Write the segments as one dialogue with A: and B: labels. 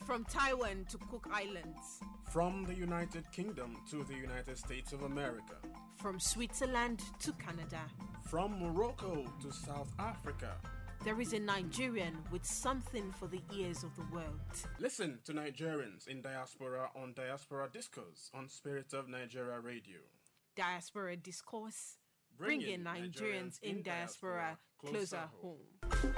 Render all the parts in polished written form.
A: From Taiwan to Cook Islands.
B: From the United Kingdom to the United States of America.
A: From Switzerland to Canada.
B: From Morocco to South Africa.
A: There is a Nigerian with something for the ears of the world.
B: Listen to Nigerians in diaspora on Diaspora Discourse on Spirit of Nigeria Radio.
A: Diaspora Discourse, bringing Nigerians in diaspora closer home.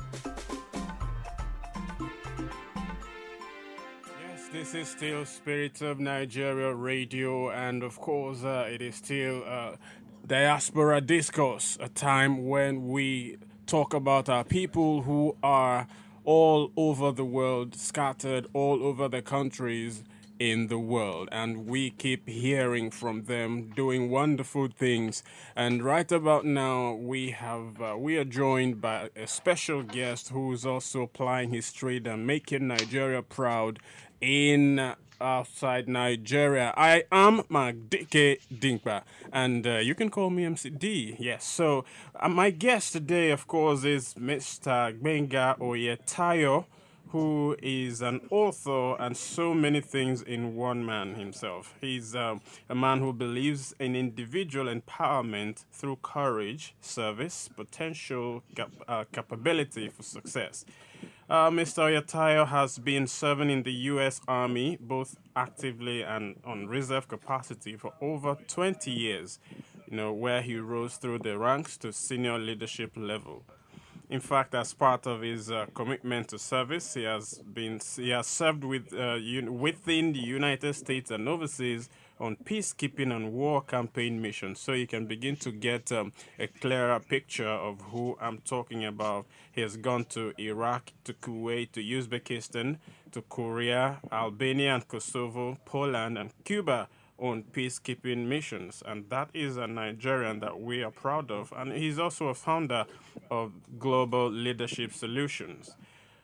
B: Yes, this is still Spirit of Nigeria Radio, and of course it is still Diaspora Discourse, a time when we talk about our people who are all over the world, scattered all over the countries in the world, and we keep hearing from them doing wonderful things. And right about now we are joined by a special guest who is also plying his trade and making Nigeria proud in outside Nigeria. I am Magdike Dinkpa, and you can call me MCD. Yes, so my guest today, of course, is Mr. Gbenga Oyetayo, who is an author and so many things in one man himself. He's a man who believes in individual empowerment through courage, service, potential, capability for success. Mr. Oyetayo has been serving in the U.S. Army, both actively and on reserve capacity, for over 20 years, where he rose through the ranks to senior leadership level. In fact, as part of his commitment to service, he has served within the United States and overseas on peacekeeping and war campaign missions, so you can begin to get a clearer picture of who I'm talking about. He has gone to Iraq, to Kuwait, to Uzbekistan, to Korea, Albania and Kosovo, Poland and Cuba on peacekeeping missions, and that is a Nigerian that we are proud of. And he's also a founder of Global Leadership Solutions.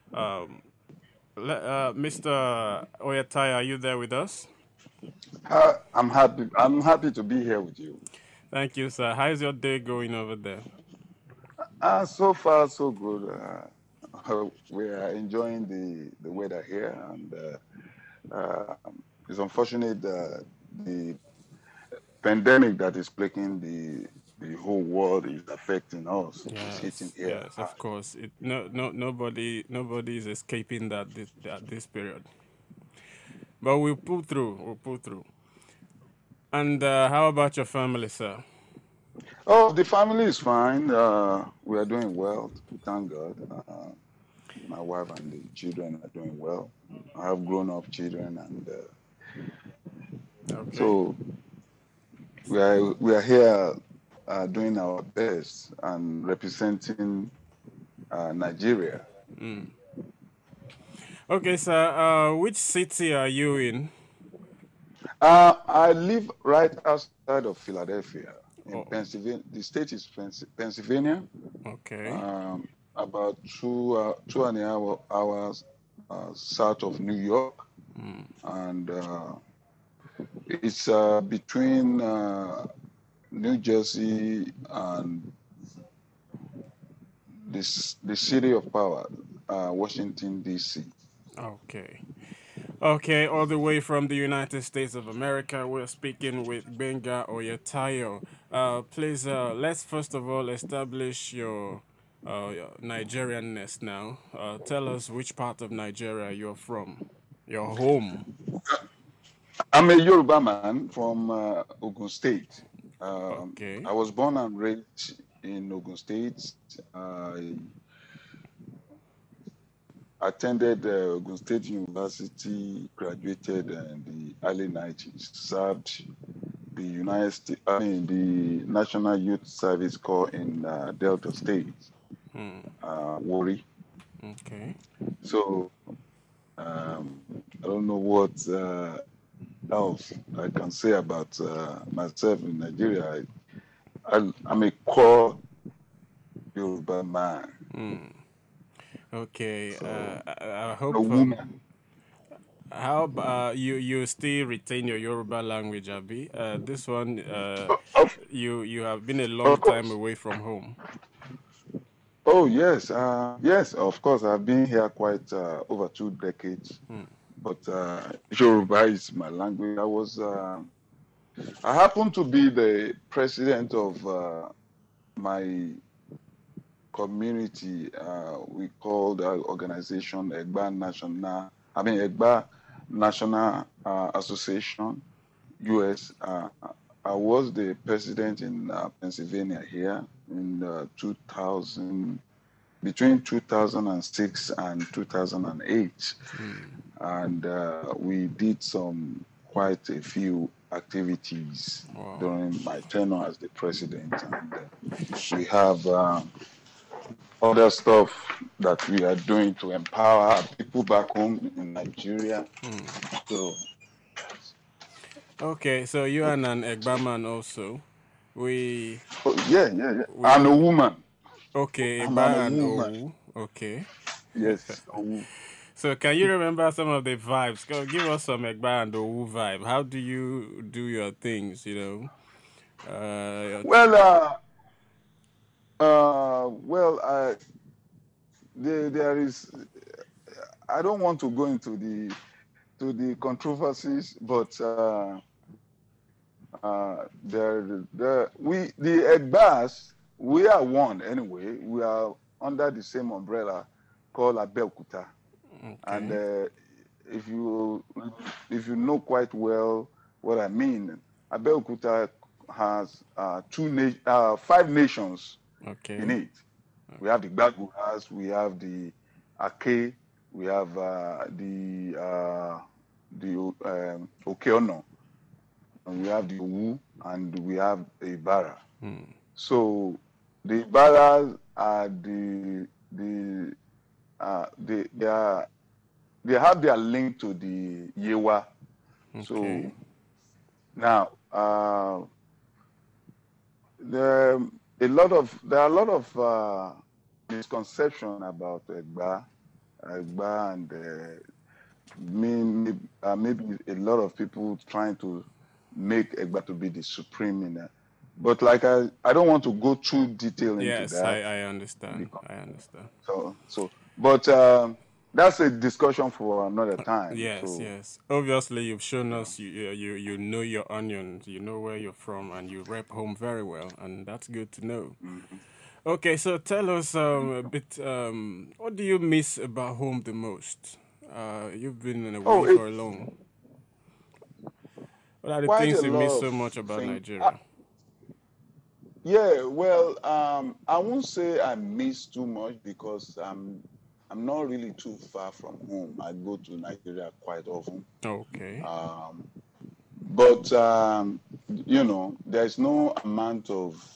B: Mr. Oyetayo, are you there with us?
C: I'm happy to be here with you.
B: Thank you, sir. How is your day going over there?
C: So far, so good. We are enjoying the weather here, and it's unfortunate that the pandemic that is plaguing the whole world is affecting us.
B: Yes,
C: it's hitting here.
B: Yes, of course. Nobody is escaping that this period. But we'll pull through. And how about your family, sir?
C: Oh, the family is fine. We are doing well, thank God. My wife and the children are doing well. I have grown-up children, and
B: okay.
C: So we are here doing our best and representing Nigeria.
B: Mm. Okay, sir. Which city are you in?
C: I live right outside of Philadelphia, in Pennsylvania. The state is Pennsylvania.
B: Okay.
C: About two and a half hours south of New York, and it's between New Jersey and the city of power, Washington, D.C.
B: Okay, all the way from the United States of America, we're speaking with Gbenga Oyetayo. Please, let's first of all establish your Nigerianness now. Tell us which part of Nigeria you're from, your home.
C: I'm a Yoruba man from Ogun State.
B: Okay.
C: I was born and raised in Ogun State. I attended Ogun State University, graduated in the early 90s, served the the National Youth Service Corps in Delta State, Warri.
B: Okay.
C: So I don't know what else I can say about myself in Nigeria. I'm a core Yoruba man.
B: Okay.
C: So,
B: I hope
C: a woman.
B: how about you still retain your Yoruba language, Abi? This one, you have been a long time away from home.
C: Oh yes, yes. Of course, I've been here quite over 2 decades. but Yoruba is my language. I happen to be the president of my community. We call the organization Egba National Association, US. I was the president in Pennsylvania here in 2000, between 2006 and 2008. And we did quite a few activities during my tenure as the president. And we have other stuff that we are doing to empower our people back home in Nigeria. So,
B: okay, so you are an Egba man also.
C: Yeah. I'm a woman.
B: Okay, Egba and Owu. Okay.
C: Yes, Owu.
B: So can you remember some of the vibes? Give us some Egba and Owu vibe. How do you do your things, you know?
C: There is. I don't want to go into the controversies, but the Egbas, we are one anyway. We are under the same umbrella called Abeokuta. Okay. And if you know quite well what I mean, Abeokuta has 5 nations in it. We have the Gbaguras, we have the Ake, we have the Okeono, and we have the Owu, and we have the Ibara. So the Ibaras are they have their link to the Yewa. Okay. So now there are a lot of misconception about Egba, and maybe a lot of people trying to make Egba to be the supreme in it. But like I don't want to go too detailed into that.
B: Yes, I understand.
C: But that's a discussion for another time.
B: Yes. Obviously, you've shown us you know your onions, you know where you're from, and you rep home very well, and that's good to know. Okay, so tell us a bit. What do you miss about home the most? You've been away for long. What are the things you miss so much about Nigeria?
C: I won't say I miss too much because I'm not really too far from home. I go to Nigeria quite often.
B: Okay.
C: But there's no amount of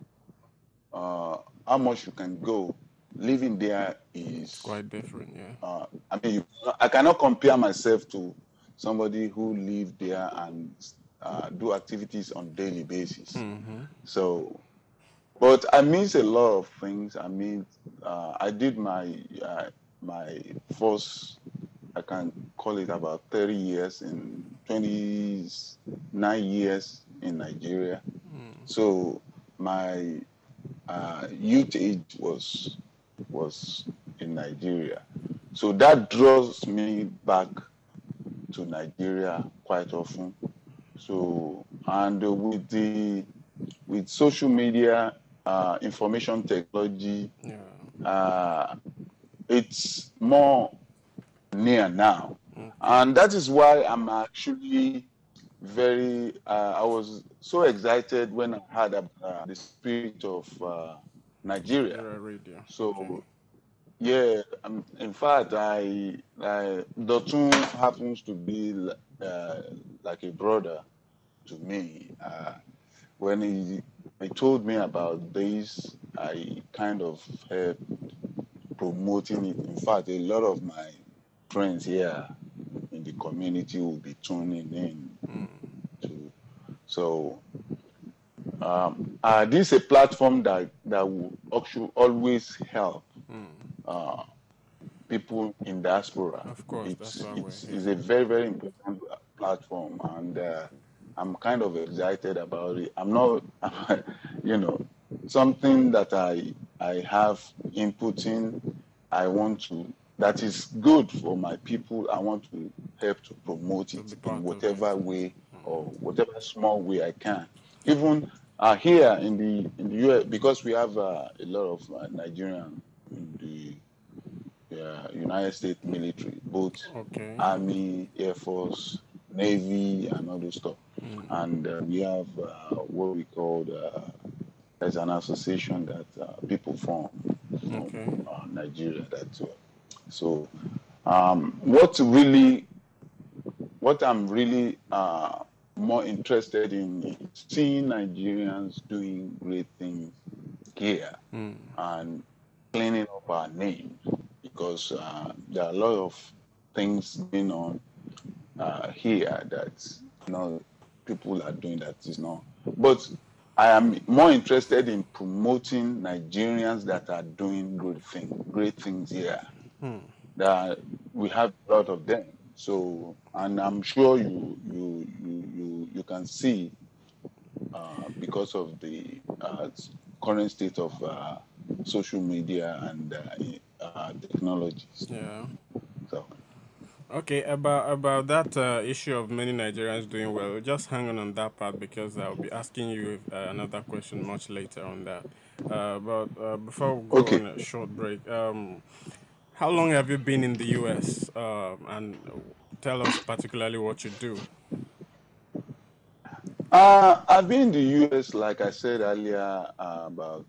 C: how much you can go. Living there is
B: quite different. Yeah.
C: I cannot compare myself to somebody who live there and do activities on a daily basis. So, but I miss a lot of things. I did my first, I can call it about 30 years in 29 years in Nigeria. So my youth age was in Nigeria. So that draws me back to Nigeria quite often. So, and with social media, information technology, it's more near now. And that is why I'm actually I was so excited when I heard about the spirit of Nigeria. So, in fact, Dotun happens to be like a brother to me. When he told me about this, I kind of helped promoting it. In fact, a lot of my friends here in the community will be tuning in. So this is a platform that will actually always help people in diaspora.
B: Of course,
C: it's a very, very important platform, and I'm kind of excited about it. I'm not, something that I have input in. That is good for my people. I want to help to promote
B: To
C: it
B: be
C: in
B: part of it.
C: whatever way or whatever small way I can. Even here in the US, because we have a lot of Nigerian in the United States military, both
B: Okay.
C: Army, Air Force, Navy, and all those stuff. And we have what we call as an association that people form
B: Okay.
C: from Nigeria. So what I'm really more interested in is seeing Nigerians doing great things here and cleaning up our names, because there are a lot of things going on here that people are doing that is not. But I am more interested in promoting Nigerians that are doing great things here. That we have a lot of them. So, and I'm sure you can see because of the current state of social media and technologies.
B: Yeah.
C: So,
B: Okay, about that issue of many Nigerians doing well, just hang on that part because I'll be asking you another question much later on that. But before we go
C: okay.
B: on a short break, how long have you been in the U.S. And tell us particularly what you do.
C: I've been in the US, like I said earlier, about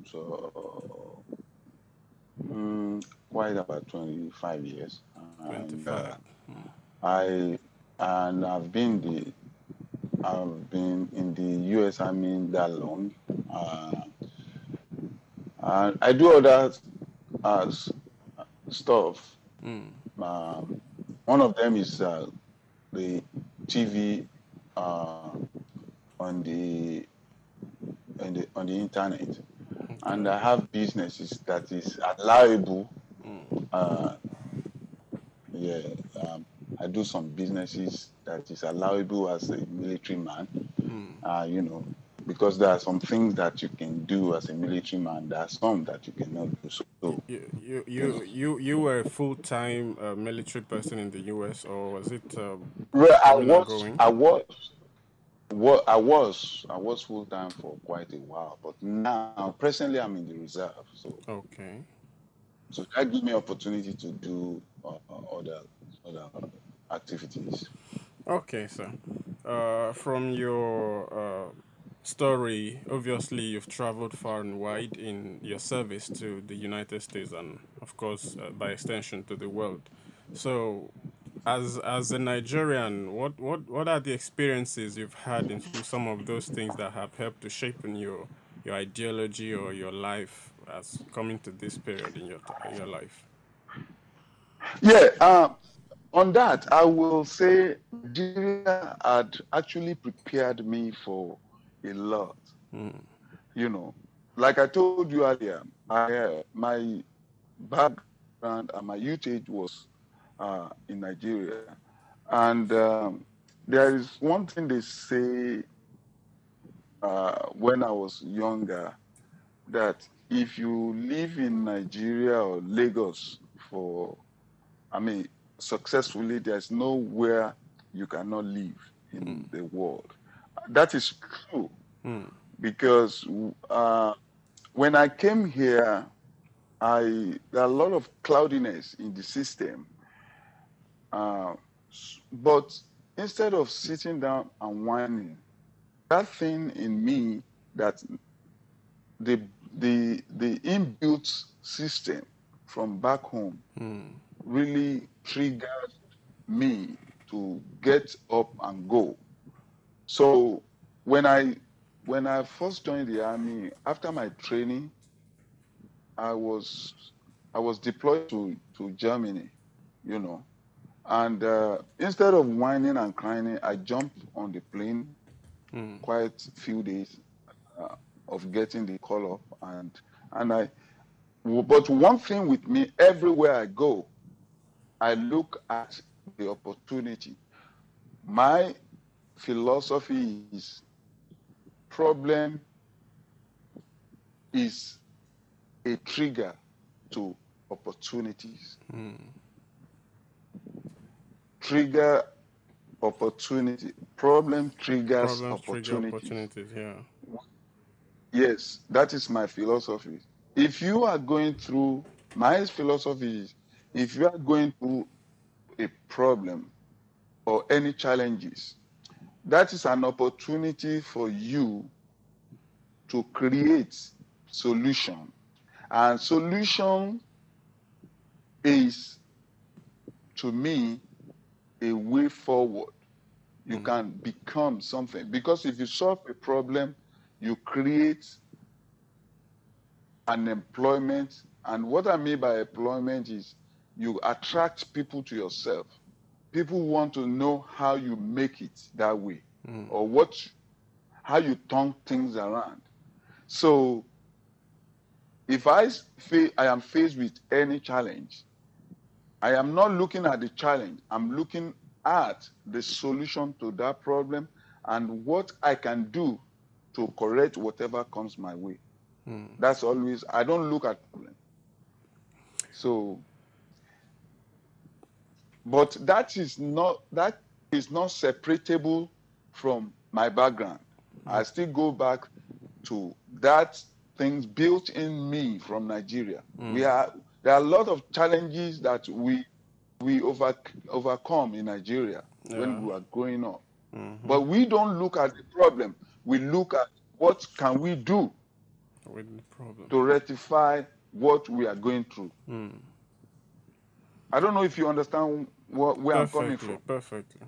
C: quite about 25 years, and
B: 25.
C: I and I've been in the U.S. Army that long. And I do other stuff. One of them is the TV on the internet, and I have businesses that is allowable. I do some businesses that is allowable as a military man. Because there are some things that you can do as a military man. There are some that you cannot do. So
B: You were a full-time military person in the U.S., or was it
C: well,
B: coming and going?
C: I was full time for quite a while, but now presently I'm in the reserve.
B: Okay.
C: So that gives me opportunity to do other activities.
B: Okay, sir. From your story, obviously you've traveled far and wide in your service to the United States and, of course, by extension to the world. So, as a Nigerian, what are the experiences you've had in some of those things that have helped to shape in your ideology or your life as coming to this period in your life?
C: Yeah. On that, I will say Nigeria had actually prepared me for a lot. Like I told you earlier, my background and my youth age was in Nigeria. And there is one thing they say when I was younger, that if you live in Nigeria or Lagos successfully, there's nowhere you cannot live in the world. That is true, because when I came here, there are a lot of cloudiness in the system. But instead of sitting down and whining, that thing in me, that the inbuilt system from back home really triggered me to get up and go. So when I first joined the army, after my training, I was deployed to Germany, and instead of whining and crying, I jumped on the plane. Quite a few days of getting the call up, but one thing with me, everywhere I go, I look at the opportunity. My philosophy is problem is a trigger to opportunities. Trigger opportunity. Problem triggers
B: Problems trigger
C: opportunities.
B: opportunities. Yeah.
C: Yes, that is my philosophy. If you are going through, my philosophy is, if you are going through a problem or any challenges, that is an opportunity for you to create solution. And solution is, to me, a way forward. You can become something. Because if you solve a problem, you create an employment. And what I mean by employment is you attract people to yourself. People want to know how you make it that way, or how you turn things around. So if I am faced with any challenge, I am not looking at the challenge. I'm looking at the solution to that problem and what I can do to correct whatever comes my way. That's always, I don't look at problem. So, but that is not separatable from my background. I still go back to that things built in me from Nigeria. There are a lot of challenges that we overcome in Nigeria when we are growing up. But we don't look at the problem. We look at what can we do
B: With the problem.
C: to rectify what we are going through. I don't know if you understand where I'm coming from.
B: Perfectly.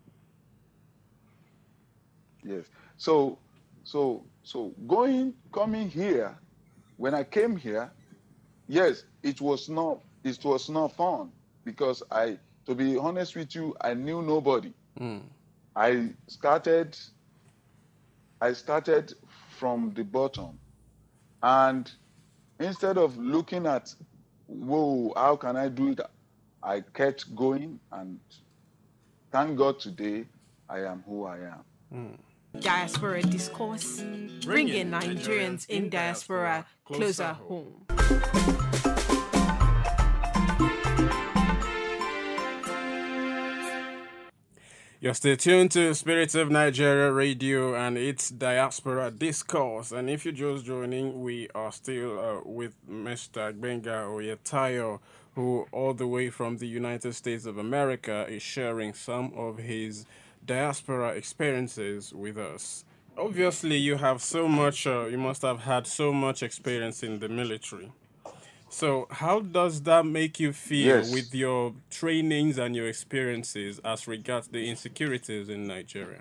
C: Yes. So coming here, when I came here, yes, it was not fun because to be honest with you, I knew nobody. I started from the bottom, and instead of looking at, whoa, how can I do it? I kept going, and thank God today I am who I am.
A: Diaspora Discourse, bringing Nigerians in diaspora closer home.
B: You're still tuned to Spirit of Nigeria Radio and its Diaspora Discourse. And if you're just joining, we are still with Mr. Gbenga Oyetayo, who all the way from the United States of America is sharing some of his diaspora experiences with us. Obviously, you have so much, you must have had so much experience in the military. So how does that make you feel with your trainings and your experiences as regards the insecurities in Nigeria?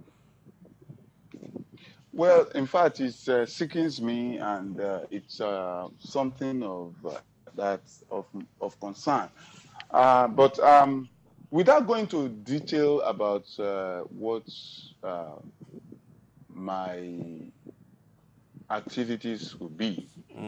C: Well, in fact, it sickens me, and it's something of concern. But without going to detail about what my activities would be,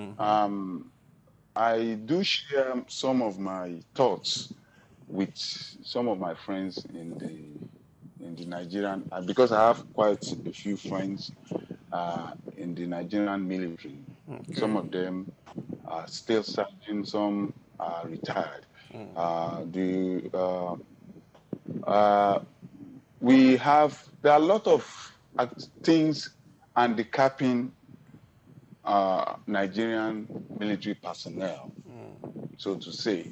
C: I do share some of my thoughts with some of my friends in the Nigerian, because I have quite a few friends in the Nigerian military. Okay. Some of them are still serving, some are retired. There are a lot of things handicapping Nigerian military personnel, so to say.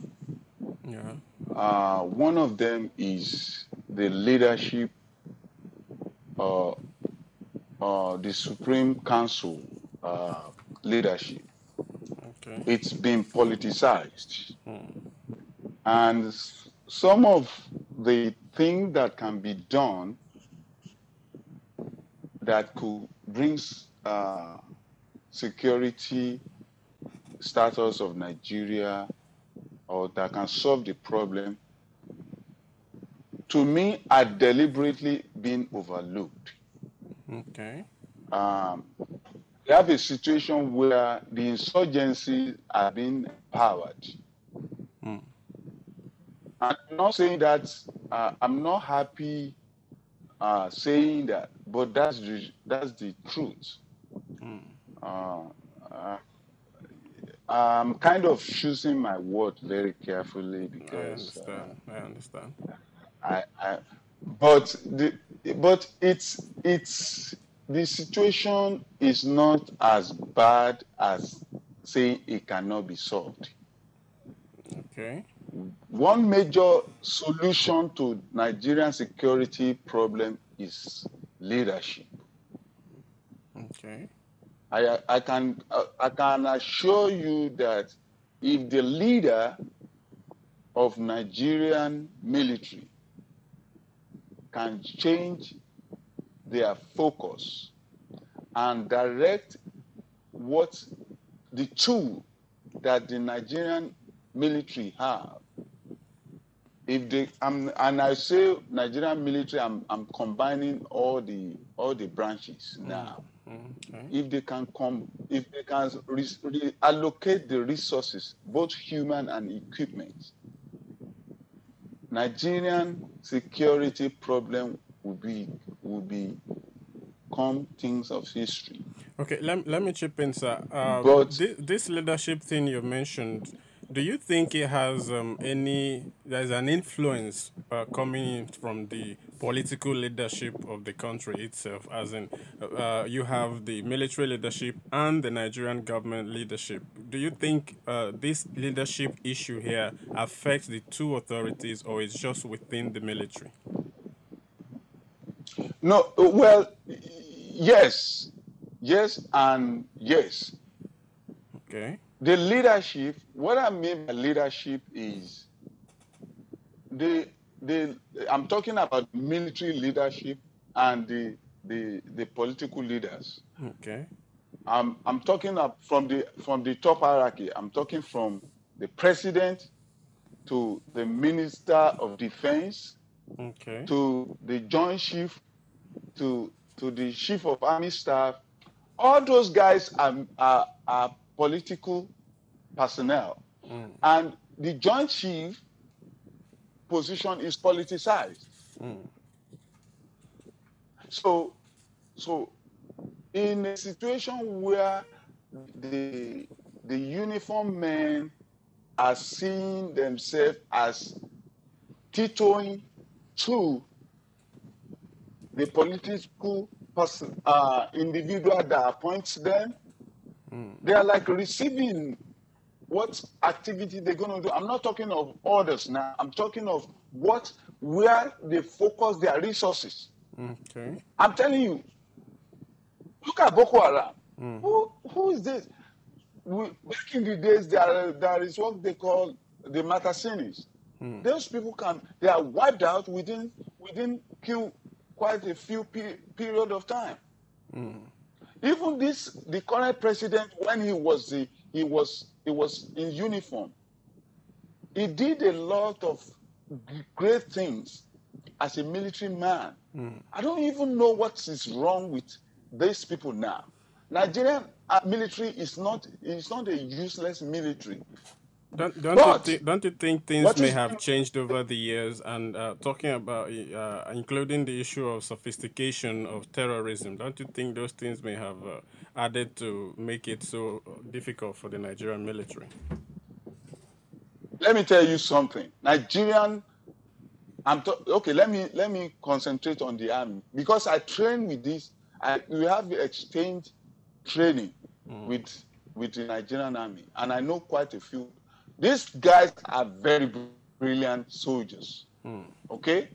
C: Yeah. One of them is the leadership, the Supreme Council leadership. Okay. It's been politicized. And some of the things that can be done that could bring security status of Nigeria, or that can solve the problem, to me, are deliberately being overlooked. Okay. We have a situation where the insurgencies are being empowered. I'm not saying that, I'm not happy saying that, but that's the truth. I'm kind of choosing my words very carefully because
B: I understand.
C: but it's the situation is not as bad as saying it cannot be solved.
B: Okay.
C: One major solution to Nigerian security problem is leadership.
B: Okay.
C: I can assure you that if the leader of Nigerian military can change their focus and direct what the tool that the Nigerian military have, if they and I say Nigerian military, I'm combining all the branches now.
B: Okay.
C: If they can allocate the resources, both human and equipment, Nigerian security problem will become things of history.
B: Okay, let me chip in, sir.
C: But
B: this leadership thing you mentioned, do you think it has there's an influence coming from the political leadership of the country itself, as in you have the military leadership and the Nigerian government leadership? Do you think this leadership issue here affects the two authorities, or it's just within the military?
C: no, well, yes and yes.
B: Okay.
C: The leadership, what I mean by leadership is I'm talking about military leadership and the political leaders.
B: Okay.
C: I'm talking from the top hierarchy. I'm talking from the president to the minister of defense,
B: Okay.
C: to the joint chief, to the chief of army staff. All those guys are political personnel, and the joint chief position is politicized. So in a situation where the uniformed men are seeing themselves as tiptoeing to the political person, individual that appoints them, they are like receiving what activity they're going to do. I'm not talking of orders now. I'm talking of where they focus their resources.
B: Okay.
C: I'm telling you, look at Boko Haram. Who is this? Back in the days, there is what they call the Matasinis. Those people they are wiped out within quite a few period of time. Even the current president, when he was in uniform, he did a lot of great things as a military man. I don't even know what is wrong with these people now. Nigerian military is not a useless military.
B: Don't you think things may have changed over the years? And talking about including the issue of sophistication of terrorism, don't you think those things may have added to make it so difficult for the Nigerian military?
C: Let me tell you something. Nigerian, okay. Let me concentrate on the army, because I train with this. We have exchange training with the Nigerian army, and I know quite a few. These guys are very brilliant soldiers. Okay,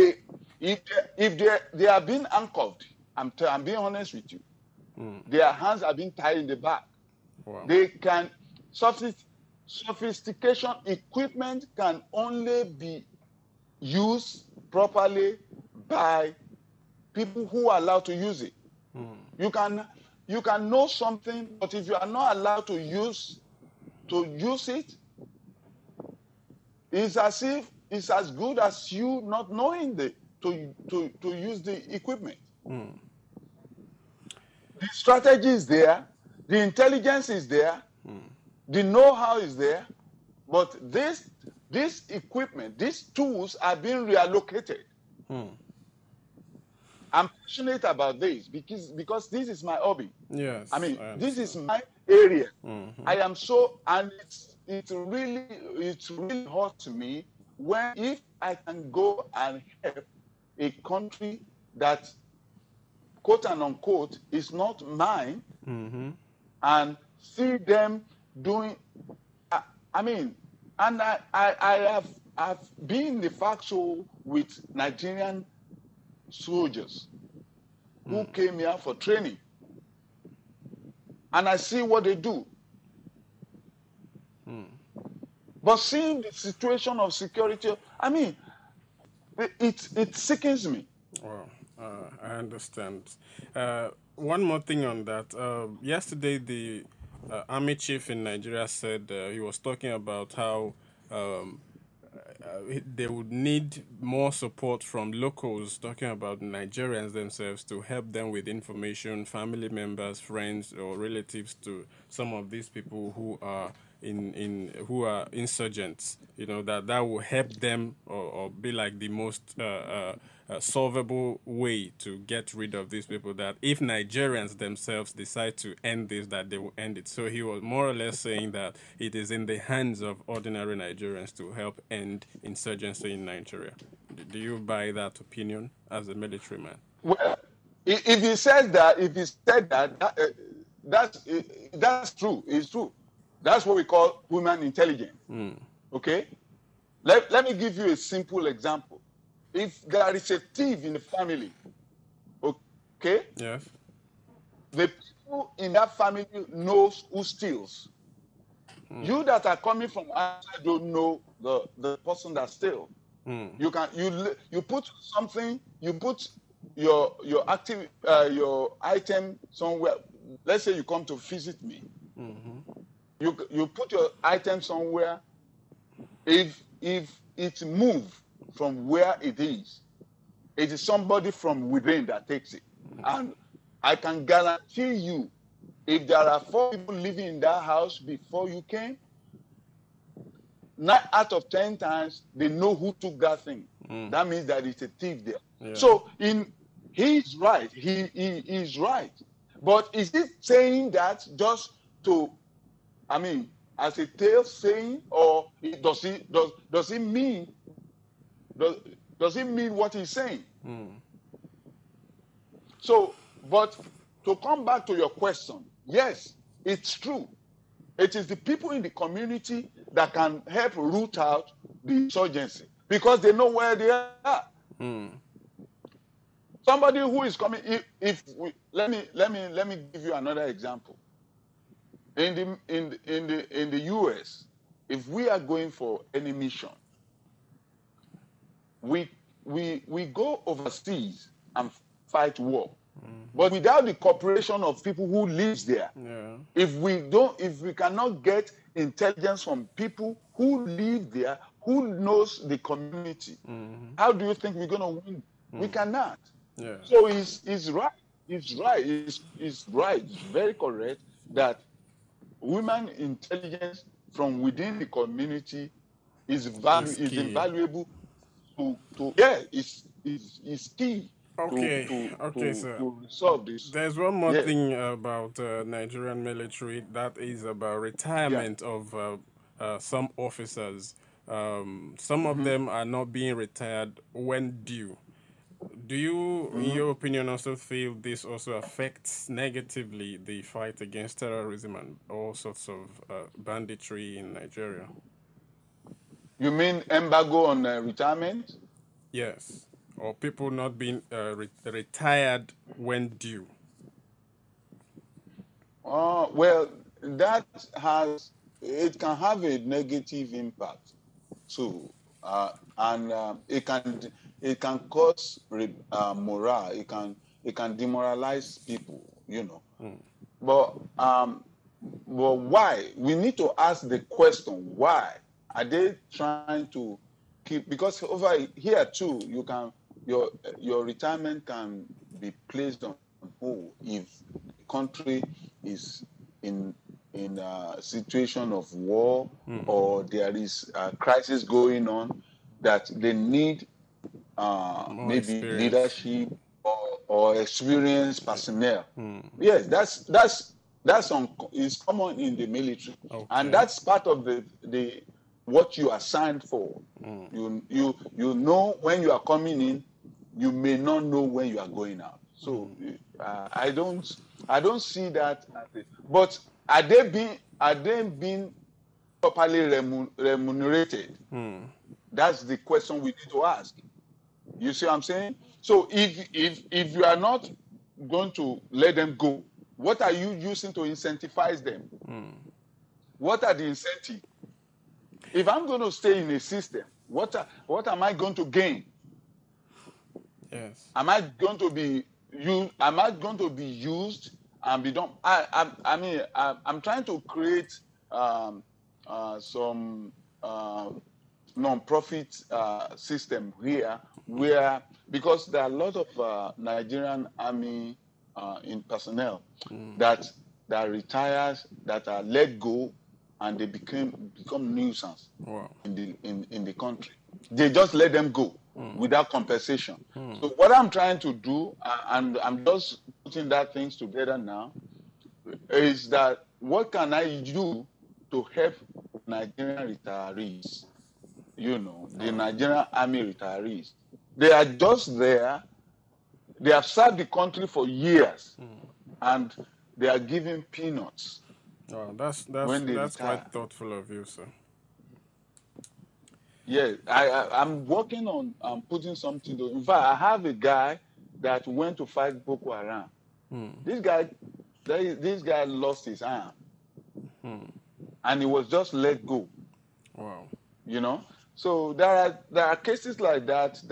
C: if they are being handcuffed, I'm being honest with you. Their hands are being tied in the back.
B: Wow.
C: They can sophistication equipment can only be used properly by people who are allowed to use it. You can know something, but if you are not allowed to use it, it's as if it's as good as you not knowing to use the equipment. The strategy is there, the intelligence is there, the know-how is there, but this equipment, these tools are being reallocated. I'm passionate about this because this is my hobby.
B: Yes.
C: I mean, this is my area. I am and it's really hurt to me if I can go and help a country that, quote and unquote, is not mine, and see them doing. I mean, and I have been in the foxhole with Nigerian soldiers who came here for training, and I see what they do. But seeing the situation of security, I mean, it sickens me.
B: Well, I understand. One more thing on that. Yesterday, the army chief in Nigeria said he was talking about how they would need more support from locals, talking about Nigerians themselves, to help them with information, family members, friends, or relatives to some of these people who are who are insurgents. You know, that will help them or be like the most solvable way to get rid of these people, that if Nigerians themselves decide to end this, that they will end it. So he was more or less saying that it is in the hands of ordinary Nigerians to help end insurgency in Nigeria. Do you buy that opinion as a military man?
C: Well, if he said that, that's true. It's true. That's what we call human intelligence. Okay? Let me give you a simple example. If there is a thief in the family, okay?
B: Yes.
C: The people in that family knows who steals. You that are coming from outside don't know the person that steals. You put something, you put your item somewhere. Let's say you come to visit me. You put your item somewhere. If it moves from where it is somebody from within that takes it. And I can guarantee you, if there are 4 people living in that house before you came, 9 out of 10 times they know who took that thing. That means that it's a thief there. Yeah. So he's right. He is right. But is he saying that just to, I mean, as a tale saying, or does he mean what he's saying? So, but to come back to your question, yes, it's true. It is the people in the community that can help root out the insurgency because they know where they are. Somebody who is coming. Let me give you another example. In the U.S., if we are going for any mission, we go overseas and fight war, but without the cooperation of people who live there. Yeah. If we cannot get intelligence from people who live there, who knows the community, how do you think we're going to win? We cannot. Yeah. So he's right. He's right. He's right. It's very correct that human intelligence from within the community is invaluable is key to resolve this.
B: There's one more thing about Nigerian military, that is about retirement of some officers. Some of them are not being retired when due. Do you, in your opinion, also feel this also affects negatively the fight against terrorism and all sorts of banditry in Nigeria?
C: You mean embargo on retirement?
B: Yes, or people not being retired when due.
C: Well, it can have a negative impact too, and it can cause morale. It can demoralize people, you know. But why? We need to ask the question: why are they trying to keep? Because over here too, your retirement can be placed on hold if the country is in a situation of war or there is a crisis going on that they need maybe leadership or experienced personnel. Yes, that's is common in the military, and that's part of the what you are signed for. You know when you are coming in, you may not know when you are going out. So I don't see that. But are they being properly remunerated? That's the question we need to ask. You see what I'm saying? So if you are not going to let them go, what are you using to incentivize them? What are the incentives? If I'm going to stay in a system, what am I going to gain?
B: Yes.
C: Am I going to be used? Am I going to be used and be done? I'm trying to create some non-profit system here, where, because there are a lot of Nigerian army in personnel that retires, that are let go, and they become nuisance in the country. They just let them go without compensation. So what I'm trying to do, and I'm just putting that things together now, is that what can I do to help Nigerian retirees? You know, the Nigerian army retirees. They are just there. They have served the country for years, and they are given peanuts.
B: Oh, that's quite thoughtful of you, sir.
C: Yeah, I'm working on putting something. In fact, I have a guy that went to fight Boko Haram. This guy lost his arm, and he was just let go.
B: Wow.
C: You know, so there are cases like that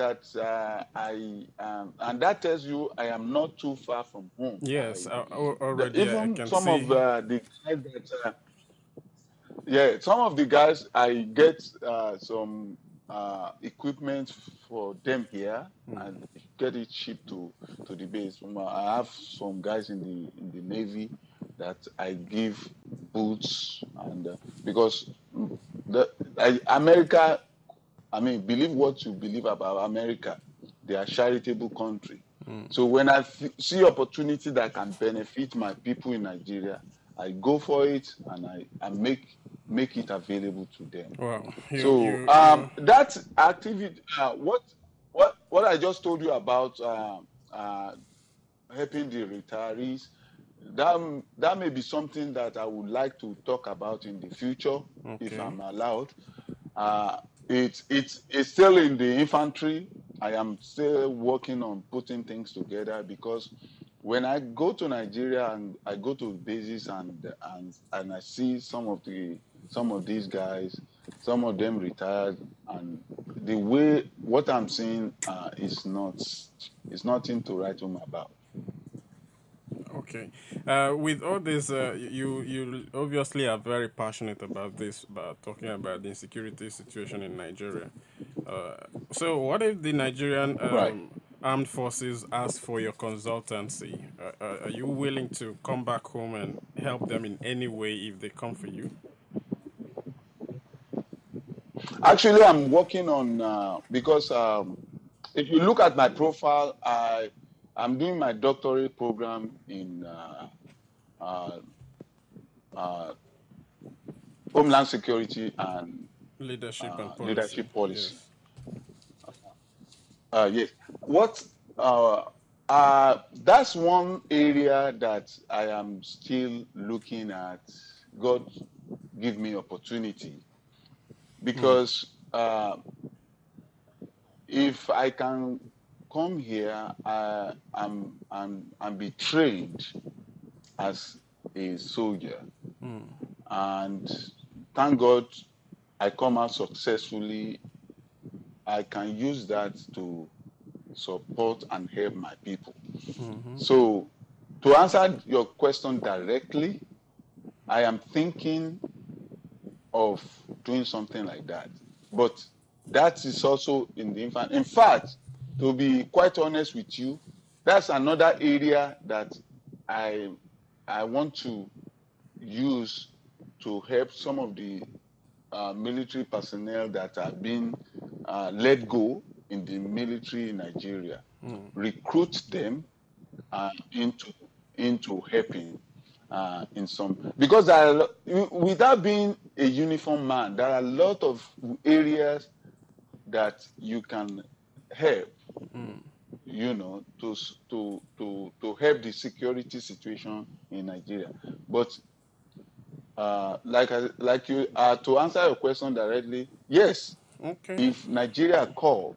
C: and that tells you I am not too far from home.
B: Yes, already
C: even
B: I can
C: some
B: see.
C: of the guys that some of the guys, I get some equipment for them here and get it shipped to the base. I have some guys in the Navy that I give boots, and because America, I mean, believe what you believe about America, they are a charitable country. So when I see opportunity that can benefit my people in Nigeria, I go for it, and I make it available to them.
B: Wow.
C: That activity, what I just told you about helping the retirees, that may be something that I would like to talk about in the future, if I'm allowed. It's still in the infantry. I am still working on putting things together, because when I go to Nigeria and I go to bases and I see some of these guys, some of them retired, and the way what I'm seeing is nothing to write home about.
B: Okay. With all this, you obviously are very passionate about this, about talking about the insecurity situation in Nigeria. So what if the Nigerian armed forces ask for your consultancy? Are you willing to come back home and help them in any way if they come for you?
C: Actually, I'm working on, because if you look at my profile, I'm doing my doctorate program in Homeland Security and
B: Leadership and policy.
C: Leadership policy.
B: Yes.
C: Yes. That's one area that I am still looking at. God give me opportunity, because if I can come here and be trained as a soldier, and thank God I come out successfully, I can use that to support and help my people. So to answer your question directly, I am thinking of doing something like that. But that is also in the infant. In fact, to be quite honest with you, that's another area that I want to use to help some of the military personnel that have been let go in the military in Nigeria. Recruit them into helping in some, because without being a uniform man, there are a lot of areas that you can help. to help the security situation in Nigeria. But to answer your question directly, yes.
B: Okay.
C: If Nigeria call,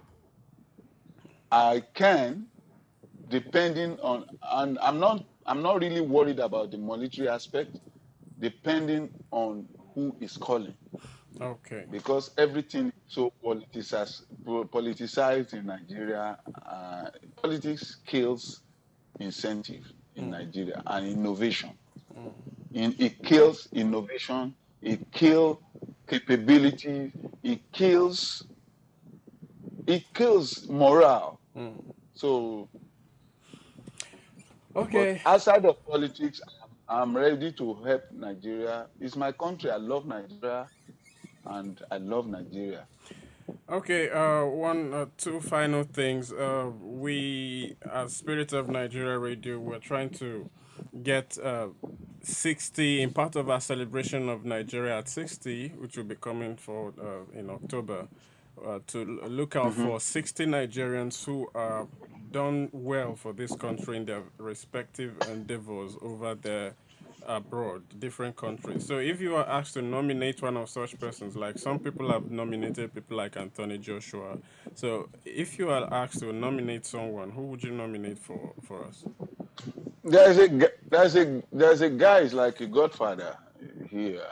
C: I can, depending on, and I'm not really worried about the monetary aspect, depending on who is calling.
B: Okay.
C: Because everything is so politicized in Nigeria. Politics kills incentive in Nigeria and innovation. It kills innovation. It kills capability. It kills morale. So,
B: okay.
C: But outside of politics, I'm ready to help Nigeria. It's my country. I love Nigeria, and I love Nigeria.
B: Okay, two final things. We, as Spirit of Nigeria Radio, we're trying to get 60 in part of our celebration of Nigeria at 60, which will be coming for in October. To look out for 60 Nigerians who are done well for this country in their respective endeavors over there abroad, different countries. So if you are asked to nominate one of such persons, like some people have nominated people like Anthony Joshua. So if you are asked to nominate someone, who would you nominate for us?
C: There's a guy is like a godfather here.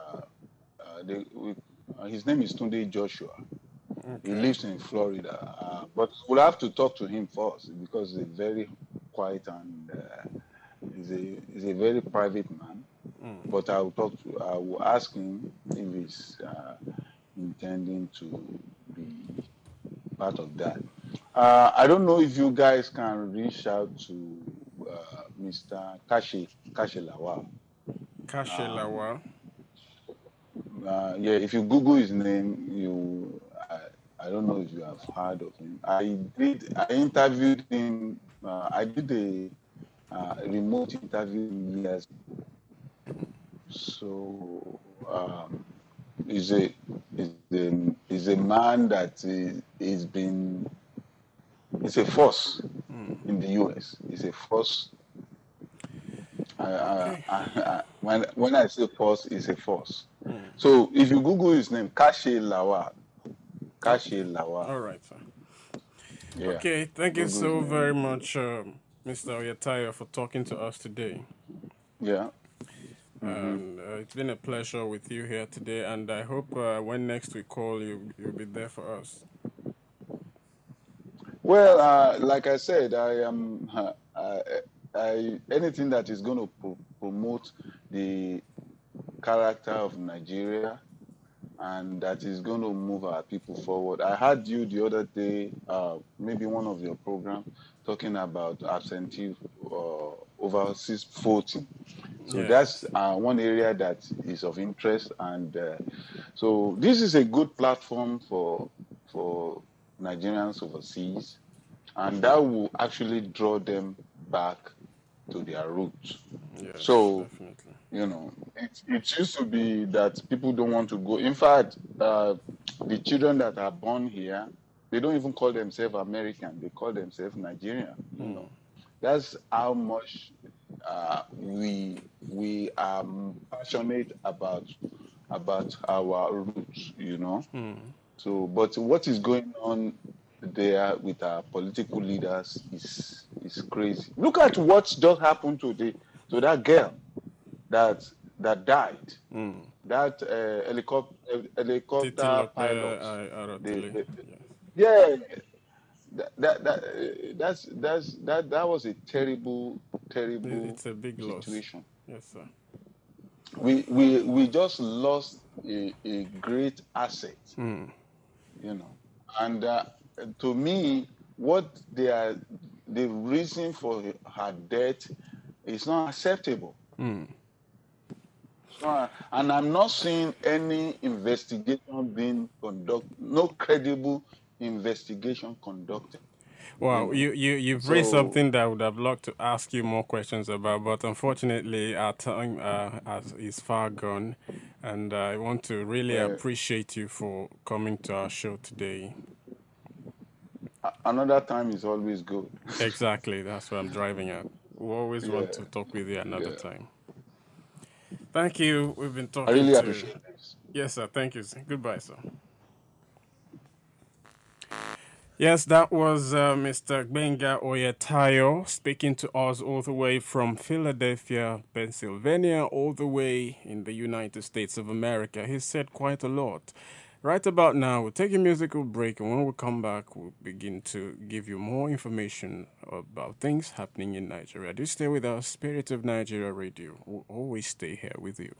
C: His name is Tunde Joshua. Okay. He lives in Florida, but we'll have to talk to him first because he's very quiet and he's a very private man. But I will ask him if he's intending to be part of that. I don't know if you guys can reach out to Mr. Kashe Lawal.
B: Kashe Lawal.
C: Yeah, if you Google his name, I don't know if you have heard of him. I interviewed him. I did a remote interview years ago. So he's a man that is a force in the US. He's a force. When I say force, it's a force. So if you Google his name, Kashe Lawal. Kashe Lawal.
B: All right, sir. Yeah. Okay, thank you so very much, Mr. Oyetayo, for talking to us today.
C: Yeah.
B: And it's been a pleasure with you here today, and I hope when next we call you, you'll be there for us.
C: Well, like I said, I am anything that is going to promote the character of Nigeria and that is going to move our people forward. I heard you the other day, maybe one of your programs, talking about absentee overseas voting. So that's one area that is of interest, and so this is a good platform for Nigerians overseas, and that will actually draw them back to their roots.
B: Yes,
C: so
B: definitely.
C: You know, it used to be that people don't want to go. In fact, the children that are born here, they don't even call themselves American. They call themselves Nigerian. You know, that's how much we are passionate about our roots. You know. So, but what is going on there with our political leaders is crazy. Look at what just happened to that girl that died. That helicopter pilot. That was a terrible
B: it's a big
C: situation.
B: Loss. Yes, sir.
C: We just lost a great asset. You know, and to me, what the reason for her death is not acceptable. And I'm not seeing any investigation being conducted, no credible investigation conducted.
B: Well, you've raised something that I would have loved to ask you more questions about, but unfortunately our time is far gone, and I want to really appreciate you for coming to our show today.
C: Another time is always good.
B: Exactly, that's what I'm driving at. We always want to
C: Yeah,
B: talk with you another
C: yeah.
B: time. Thank you. We've been
C: I
B: talking
C: really
B: to.
C: appreciate this.
B: Yes, sir. Thank you, sir. Goodbye, sir. Yes, that was Mr. Gbenga Oyetayo speaking to us all the way from Philadelphia, Pennsylvania, all the way in the United States of America. He said quite a lot. Right about now, we'll take a musical break, and when we come back, we'll begin to give you more information about things happening in Nigeria. Do stay with us, Spirit of Nigeria Radio. We'll always stay here with you.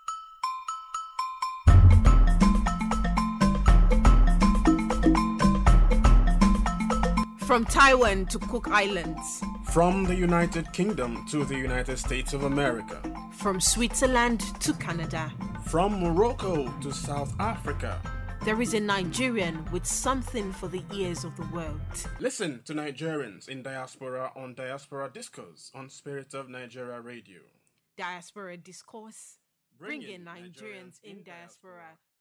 A: From Taiwan to Cook Islands,
B: From the United Kingdom to the United States of America.
A: from Switzerland to Canada,
B: From Morocco to South Africa.
A: there is a Nigerian with something for the ears of the world.
B: Listen to Nigerians in diaspora on Diaspora Discourse on Spirit of Nigeria Radio.
A: Diaspora Discourse,
B: Bringing
A: bringing Nigerians in diaspora